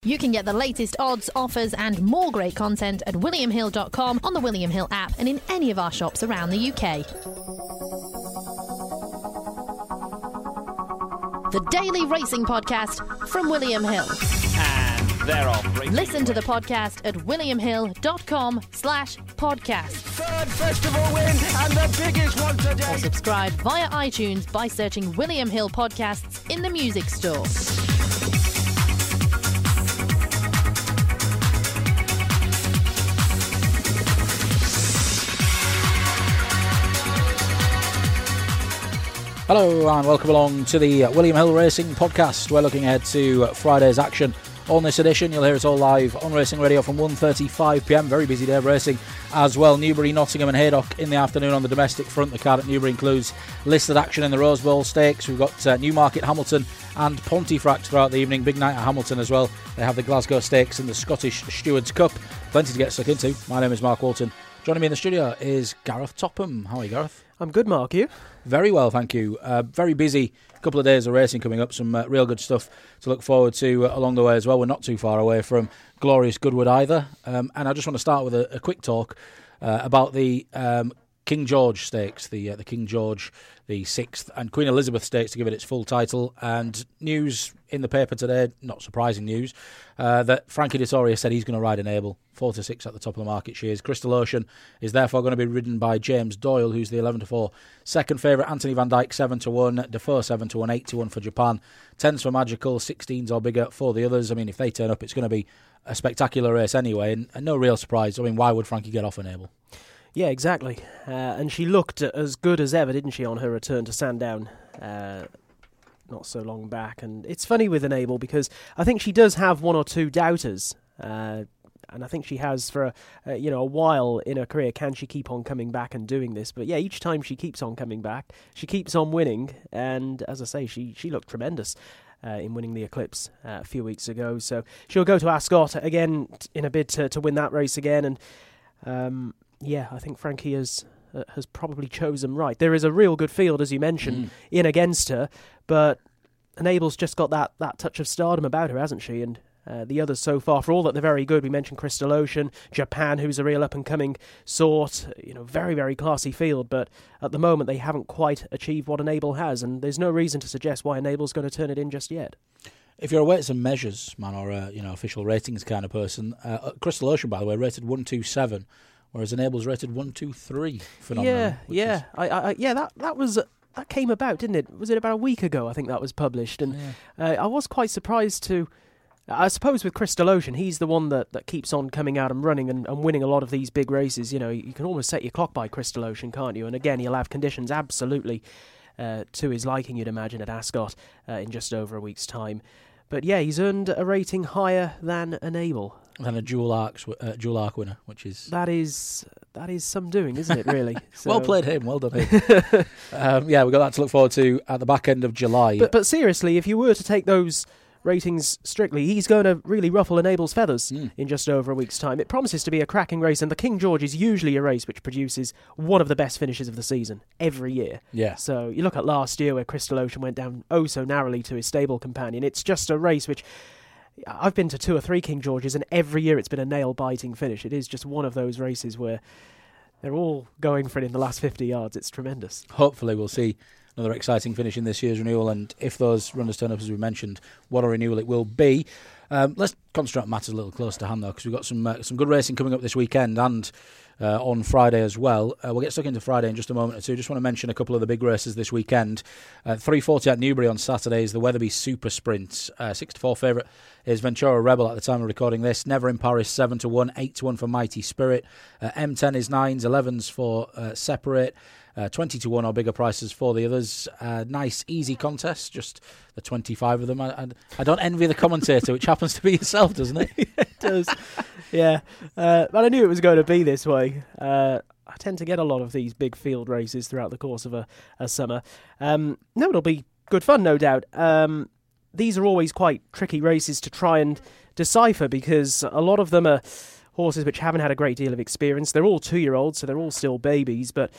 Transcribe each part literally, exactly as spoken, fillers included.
You can get the latest odds, offers and more great content at william hill dot com, on the William Hill app and in any of our shops around the U K. The Daily Racing Podcast from William Hill. And they're off. Listen to the podcast at william hill dot com slash podcast. Third festival win and the biggest one today. Or subscribe via iTunes by searching William Hill Podcasts in the music store. Hello and welcome along to the William Hill Racing Podcast. We're looking ahead to Friday's action. On this edition, you'll hear it all live on Racing Radio from one thirty-five p m. Very busy day of racing as well. Newbury, Nottingham and Haydock in the afternoon on the domestic front. The card at Newbury includes listed action in the Rose Bowl Stakes. We've got uh, Newmarket, Hamilton and Pontefract throughout the evening. Big night at Hamilton as well. They have the Glasgow Stakes and the Scottish Stewards Cup. Plenty to get stuck into. My name is Mark Walton. Joining me in the studio is Gareth Topham. How are you, Gareth? I'm good, Mark. You? Very well, thank you. Uh, very busy couple of days of racing coming up. Some uh, real good stuff to look forward to uh, along the way as well. We're not too far away from glorious Goodwood either. Um, and I just want to start with a, a quick talk uh, about the um, King George Stakes, the uh, the King George, the sixth, and Queen Elizabeth Stakes to give it its full title. And news in the paper today, not surprising news, uh, that Frankie Dettori said he's going to ride Enable, four to six at the top of the market shares. Crystal Ocean is therefore going to be ridden by James Doyle, who's the eleven to four second favourite. Anthony Van Dyke seven to one, Defoe seven to one, eight to one for Japan, tens for Magical, sixteens or bigger for the others. I mean, if they turn up, it's going to be a spectacular race anyway, and, and no real surprise. I mean, why would Frankie get off Enable? Yeah, exactly. Uh, and she looked as good as ever, didn't she, on her return to Sandown uh, not so long back. And it's funny with Enable because I think she does have one or two doubters. Uh, and I think she has for a, uh, you know, a while in her career. Can she keep on coming back and doing this? But yeah, each time she keeps on coming back, she keeps on winning. And as I say, she, she looked tremendous. Uh, in winning the Eclipse uh, a few weeks ago. So she'll go to Ascot again in a bid to, to win that race again. And um, yeah, I think Frankie has uh, has probably chosen right. There is a real good field, as you mentioned, mm. in against her, but Enable's just got that, that touch of stardom about her, hasn't she? And uh, the others so far, for all that they're very good, we mentioned Crystal Ocean, Japan, who's a real up-and-coming sort, you know, very, very classy field, but at the moment they haven't quite achieved what Enable has, and there's no reason to suggest why Enable's going to turn it in just yet. If you're a weights and measures man or a you know official ratings kind of person, uh, Crystal Ocean, by the way, rated one two seven, whereas Enable's rated one two three. Phenomenal. Yeah, yeah, is... I, I, yeah. That that was uh, that came about, didn't it? Was it about a week ago? I think that was published, and yeah. uh, I was quite surprised to. I suppose with Crystal Ocean, he's the one that, that keeps on coming out and running and, and winning a lot of these big races. You know, you can almost set your clock by Crystal Ocean, can't you? And again, he'll have conditions absolutely uh, to his liking, you'd imagine, at Ascot uh, in just over a week's time. But yeah, he's earned a rating higher than Enable. Than a dual arc, uh, dual arc winner, which is that is that is some doing, isn't it? Really. So... well played him. Well done him. um, yeah, we've got that to look forward to at the back end of July. But but seriously, if you were to take those ratings strictly, he's going to really ruffle Enable's feathers mm. in just over a week's time. It promises to be a cracking race, and the King George is usually a race which produces one of the best finishes of the season every year. Yeah. So you look at last year where Crystal Ocean went down oh so narrowly to his stable companion. It's just a race which I've been to two or three King Georges, and every year it's been a nail-biting finish. It is just one of those races where they're all going for it in the last fifty yards. It's tremendous. Hopefully we'll see another exciting finish in this year's renewal, and if those runners turn up as we mentioned, what a renewal it will be. Um, let's concentrate on matters a little closer to hand though, because we've got some uh, some good racing coming up this weekend and uh, on Friday as well. Uh, we'll get stuck into Friday in just a moment or two. Just want to mention a couple of the big races this weekend. Uh, three forty at Newbury on Saturday is the Weatherby Super Sprint. Uh, six to four favourite is Ventura Rebel at the time of recording this. Never in Paris seven to one, eight to one for Mighty Spirit. Uh, M ten is nines, elevens for uh, Separate. Uh, twenty to one or bigger prices for the others. Uh, nice, easy contest, just the twenty-five of them. I, I, I don't envy the commentator, which happens to be yourself, doesn't it? Yeah, it does. Yeah, uh, but I knew it was going to be this way. Uh, I tend to get a lot of these big field races throughout the course of a, a summer. Um, no, it'll be good fun, no doubt. Um, these are always quite tricky races to try and decipher because a lot of them are horses which haven't had a great deal of experience. They're all two-year-olds, so they're all still babies, but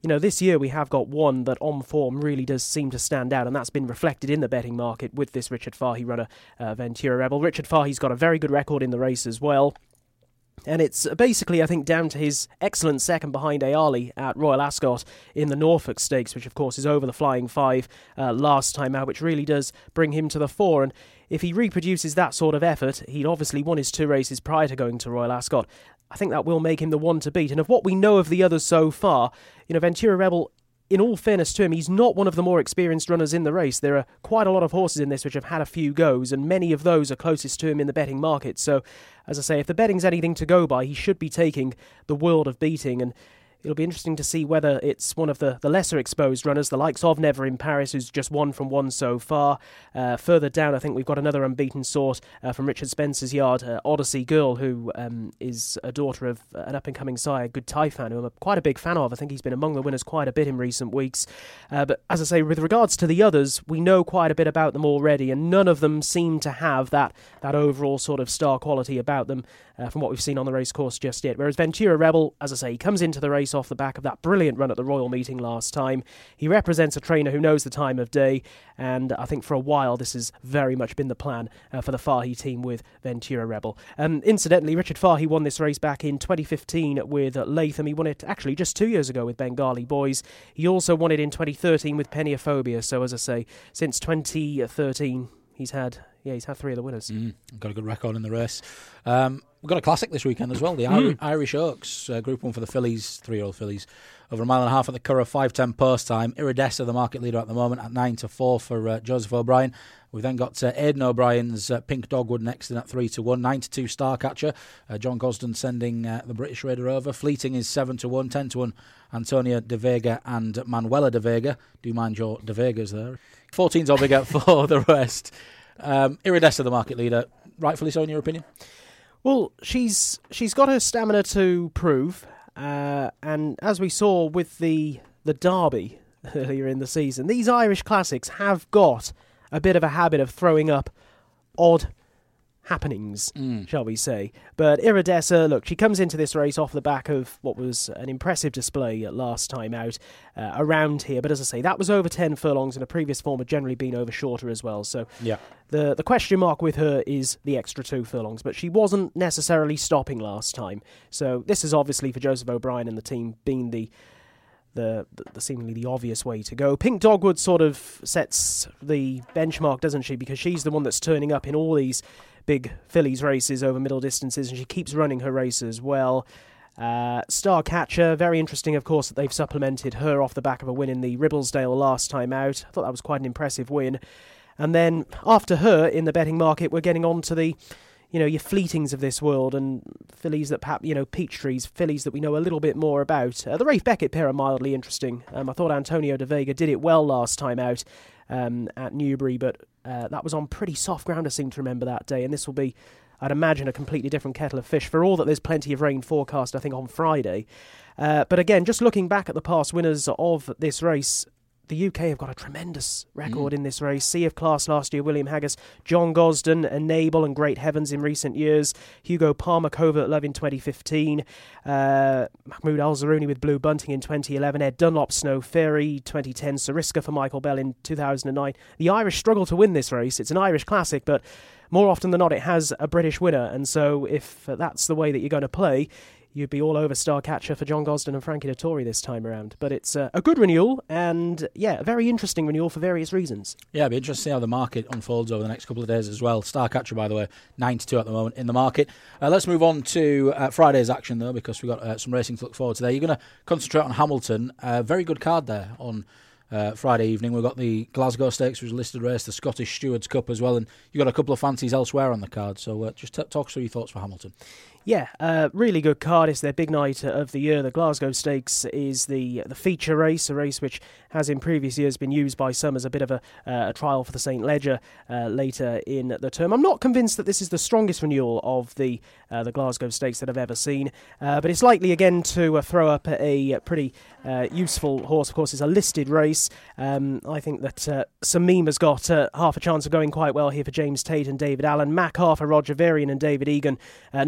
you know, this year we have got one that on form really does seem to stand out, and that's been reflected in the betting market with this Richard Fahey runner, uh, Ventura Rebel. Richard Fahey's got a very good record in the race as well. And it's basically, I think, down to his excellent second behind Ayali at Royal Ascot in the Norfolk Stakes, which, of course, is over the Flying Five uh, last time out, which really does bring him to the fore. And if he reproduces that sort of effort, he'd obviously won his two races prior to going to Royal Ascot. I think that will make him the one to beat. And of what we know of the others so far, you know, Ventura Rebel, in all fairness to him, he's not one of the more experienced runners in the race. There are quite a lot of horses in this which have had a few goes, and many of those are closest to him in the betting market. So, as I say, if the betting's anything to go by, he should be taking the world of beating, and it'll be interesting to see whether it's one of the, the lesser exposed runners, the likes of Never in Paris, who's just won from one so far. Uh, further down, I think we've got another unbeaten sort uh, from Richard Spencer's yard, uh, Odyssey Girl, who um, is a daughter of an up-and-coming sire, Good Taifan, who I'm quite a big fan of. I think he's been among the winners quite a bit in recent weeks. Uh, but as I say, with regards to the others, we know quite a bit about them already, and none of them seem to have that, that overall sort of star quality about them uh, from what we've seen on the racecourse just yet. Whereas Ventura Rebel, as I say, he comes into the race off the back of that brilliant run at the Royal Meeting last time. He represents a trainer who knows the time of day, and I think for a while this has very much been the plan uh, for the Fahey team with Ventura Rebel. Um, incidentally, Richard Fahey won this race back in twenty fifteen with Latham. He won it actually just two years ago with Bengali Boys. He also won it in twenty thirteen with Peniophobia. So as I say, since twenty thirteen he's had yeah he's had three of the winners. Mm, got a good record in the race. Um, we've got a classic this weekend as well, the mm. Irish Oaks, uh, Group one for the fillies, three-year-old fillies, over a mile and a half at the Curragh, five ten post time. Iridessa, the market leader at the moment, at nine to four for uh, Joseph O'Brien. We've then got uh, Aidan O'Brien's uh, Pink Dogwood next in at three to one, nine to two Starcatcher. Uh, John Gosden sending uh, the British Raider over. Fleeting is seven to one, ten to one Antonia De Vega and Manuela De Vega. Do mind your De Vegas there. fourteens or bigger for the rest. Um, Iridessa, the market leader, rightfully so in your opinion? Well, she's she's got her stamina to prove, uh, and as we saw with the the Derby earlier in the season, these Irish Classics have got a bit of a habit of throwing up odd happenings, mm. shall we say. But Iridessa, look, she comes into this race off the back of what was an impressive display last time out uh, around here. But as I say, that was over ten furlongs, and a previous form had generally been over shorter as well. So yeah. the, the question mark with her is the extra two furlongs. But she wasn't necessarily stopping last time. So this is obviously for Joseph O'Brien and the team being the The, the seemingly the obvious way to go. Pink Dogwood sort of sets the benchmark, doesn't she? Because she's the one that's turning up in all these big fillies races over middle distances, and she keeps running her races well. Uh, Starcatcher, very interesting, of course, that they've supplemented her off the back of a win in the Ribblesdale last time out. I thought that was quite an impressive win. And then after her in the betting market, we're getting on to the you know, your Fleetings of this world and fillies that perhaps, you know, Peachtrees, fillies that we know a little bit more about. Uh, the Rafe Beckett pair are mildly interesting. Um, I thought Antonio De Vega did it well last time out um, at Newbury, but uh, that was on pretty soft ground, I seem to remember that day. And this will be, I'd imagine, a completely different kettle of fish, for all that there's plenty of rain forecast, I think, on Friday. Uh, but again, just looking back at the past winners of this race, the U K have got a tremendous record mm. in this race. Sea of Class last year, William Haggas, John Gosden, Enable and Great Heavens in recent years, Hugo Palmer, Covert Love in twenty fifteen, uh, Mahmoud Al-Zaruni with Blue Bunting in twenty eleven, Ed Dunlop, Snow Fairy, twenty ten, Sariska for Michael Bell in two thousand nine. The Irish struggle to win this race. It's an Irish classic, but more often than not it has a British winner, and so if that's the way that you're going to play, you'd be all over Starcatcher for John Gosden and Frankie Dettori this time around. But it's uh, a good renewal, and yeah, a very interesting renewal for various reasons. Yeah, it'll be interesting to see how the market unfolds over the next couple of days as well. Starcatcher, by the way, nine to two at the moment in the market. Uh, let's move on to uh, Friday's action, though, because we've got uh, some racing to look forward to there. You're going to concentrate on Hamilton. Uh, very good card there on Uh, Friday evening. We've got the Glasgow Stakes, which is a listed race, the Scottish Stewards Cup as well, and you've got a couple of fancies elsewhere on the card. So uh, just t- talk us through your thoughts for Hamilton. Yeah, uh, really good card. It's their big night of the year. The Glasgow Stakes is the the feature race, a race which has in previous years been used by some as a bit of a, uh, a trial for the Saint Leger uh, later in the term. I'm not convinced that this is the strongest renewal of the uh, the Glasgow Stakes that I've ever seen, uh, but it's likely again to uh, throw up a, a pretty uh, useful horse. Of course, it's a listed race. Um, I think that uh, Samim has got uh, half a chance of going quite well here for James Tate and David Allen. Mac Harper, Roger Varian and David Egan, uh, no doubt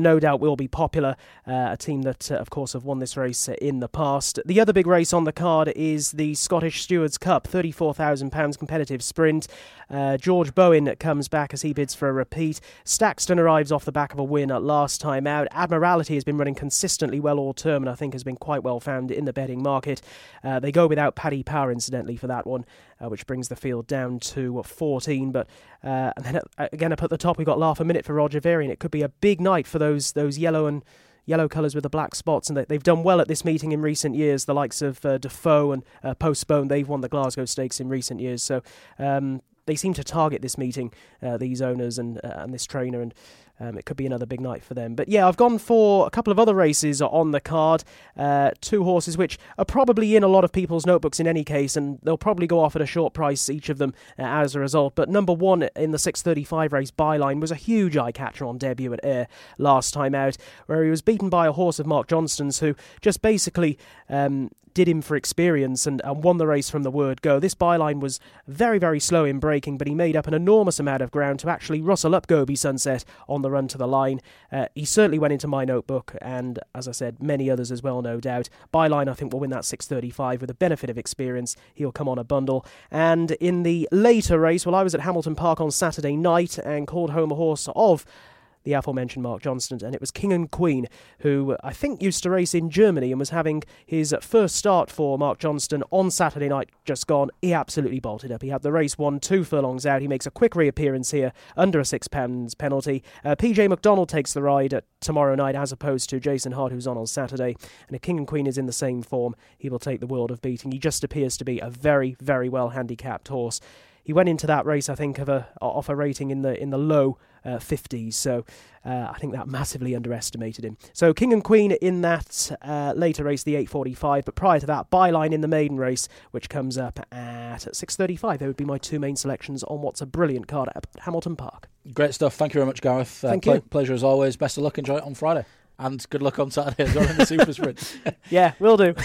will be Popular, uh, a team that, uh, of course, have won this race uh, in the past. The other big race on the card is the Scottish Stewards Cup, thirty-four thousand pounds competitive sprint. Uh, George Bowen comes back as he bids for a repeat. Stakston arrives off the back of a win at last time out. Admiralty has been running consistently well all term and I think has been quite well found in the betting market. Uh, they go without Paddy Power, incidentally, for that one, uh, which brings the field down to fourteen. But uh, and then uh, again up at the top, we've got Laugh a Minute for Roger Varian. It could be a big night for those those yellow and yellow colours with the black spots, and they, they've done well at this meeting in recent years. The likes of uh, Defoe and uh, Postbone, they've won the Glasgow Stakes in recent years. So um, they seem to target this meeting, uh, these owners and uh, and this trainer, and um, it could be another big night for them. But yeah, I've gone for a couple of other races on the card. Uh, two horses which are probably in a lot of people's notebooks in any case, and they'll probably go off at a short price, each of them, uh, as a result. But number one in the six thirty-five race, Byline, was a huge eye-catcher on debut at Ayr last time out, where he was beaten by a horse of Mark Johnston's, who just basically Um, did him for experience and, and won the race from the word go. This Byline was very, very slow in breaking, but he made up an enormous amount of ground to actually rustle up Gobi Sunset on the run to the line. Uh, he certainly went into my notebook, and as I said, many others as well, no doubt. Byline, I think, will win that six thirty-five with the benefit of experience. He'll come on a bundle. And in the later race, well, I was at Hamilton Park on Saturday night and called home a horse of the aforementioned Mark Johnston, and it was King and Queen, who I think used to race in Germany and was having his first start for Mark Johnston on Saturday night just gone. He absolutely bolted up. He had the race won two furlongs out. He makes a quick reappearance here under a six pounds penalty. Uh, P J McDonald takes the ride at tomorrow night as opposed to Jason Hart, who's on on Saturday, and if King and Queen is in the same form, he will take the world of beating. He just appears to be a very, very well handicapped horse. He went into that race, I think, of a off a rating in the in the low uh, fifties, so uh, I think that massively underestimated him. So King and Queen in that uh, later race, the eight forty-five, but prior to that, Byline in the maiden race, which comes up at six thirty-five. They would be my two main selections on what's a brilliant card at Hamilton Park. Great stuff. Thank you very much, Gareth. Uh, Thank ple- you. Pleasure as always. Best of luck. Enjoy it on Friday. And good luck on Saturday as well in the Super Sprint. Yeah, will do.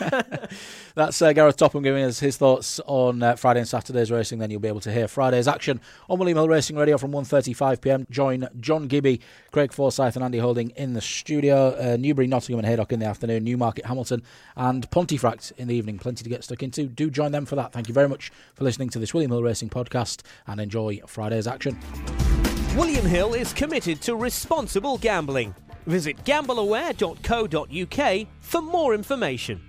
That's uh, Gareth Topham giving us his thoughts on uh, Friday and Saturday's racing. Then you'll be able to hear Friday's action on William Hill Racing Radio from one thirty-five p m. Join John Gibby, Craig Forsyth and Andy Holding in the studio. Uh, Newbury, Nottingham and Haydock in the afternoon. Newmarket, Hamilton and Pontefract in the evening. Plenty to get stuck into. Do join them for that. Thank you very much for listening to this William Hill Racing podcast and enjoy Friday's action. William Hill is committed to responsible gambling. Visit gamble aware dot co dot u k for more information.